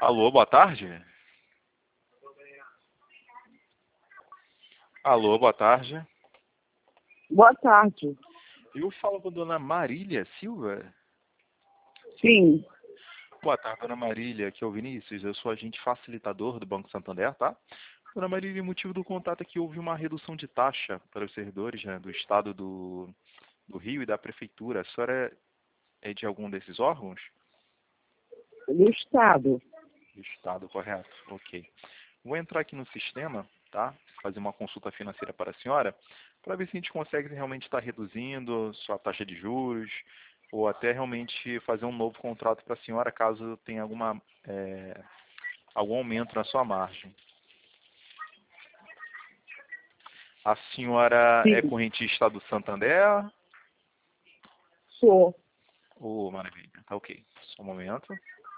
Alô, boa tarde. Alô, boa tarde. Boa tarde. Eu falo com a dona Marília Silva. Sim. Boa tarde, dona Marília. Aqui é o Vinícius. Eu sou agente facilitador do Banco Santander, tá? Dona Marília, o motivo do contato é que houve uma redução de taxa para os servidores, né, do Estado do Rio e da Prefeitura. A senhora é de algum desses órgãos? Do Estado. Do Estado, correto. Ok. Vou entrar aqui no sistema, tá? Fazer uma consulta financeira para a senhora, para ver se a gente consegue realmente estar reduzindo sua taxa de juros, ou até realmente fazer um novo contrato para a senhora, caso tenha algum aumento na sua margem. A senhora é Sim. correntista do Santander? Sou. Oh, maravilha. Tá ok. Só um momento.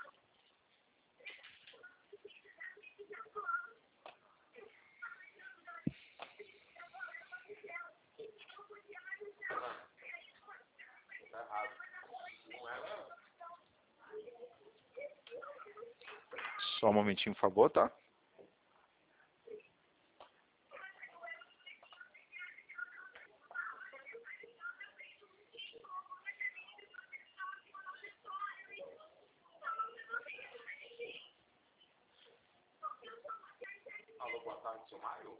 Só um momentinho, por favor, tá? Alô, boa tarde, seu Mário.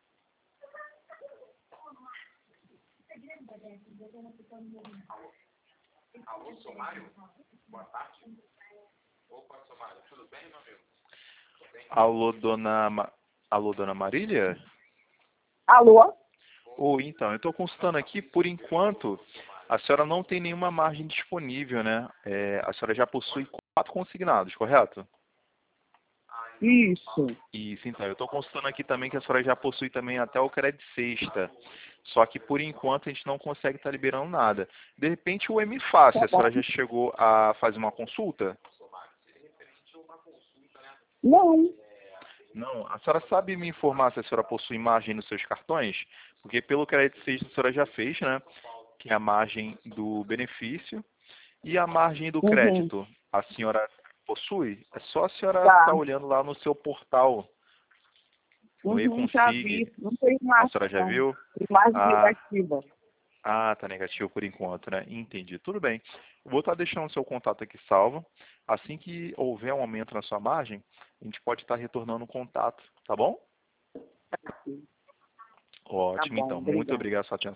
Alô, seu Mário? Boa tarde. Opa, seu Mário, tudo bem, meu amigo? Alô, dona Marília? Alô? Então, eu estou consultando aqui, por enquanto, a senhora não tem nenhuma margem disponível, né? A senhora já possui 4 consignados, correto? Isso. Isso, então, eu estou consultando aqui também que a senhora já possui também até o crédito sexta. Só que, por enquanto, a gente não consegue estar liberando nada. De repente, o MFácil, Tá a bom. senhora já chegou a fazer uma consulta? Não. Não, a senhora sabe me informar se a senhora possui margem nos seus cartões? Porque pelo crédito sexta a senhora já fez, né? Que é a margem do benefício e a margem do Uhum. crédito. A senhora possui? É só a senhora Tá. estar olhando lá no seu portal, no Uhum, já eConsig. vi. Não tem A mais, senhora já não. viu? Tem mais Ah, negativa. tá negativo por enquanto, né? Entendi. Tudo bem. Eu vou estar deixando o seu contato aqui salvo. Assim que houver um aumento na sua margem, a gente pode estar retornando o contato, tá bom? Tá Ótimo, bom, então. Muito obrigada. obrigado pela sua atenção.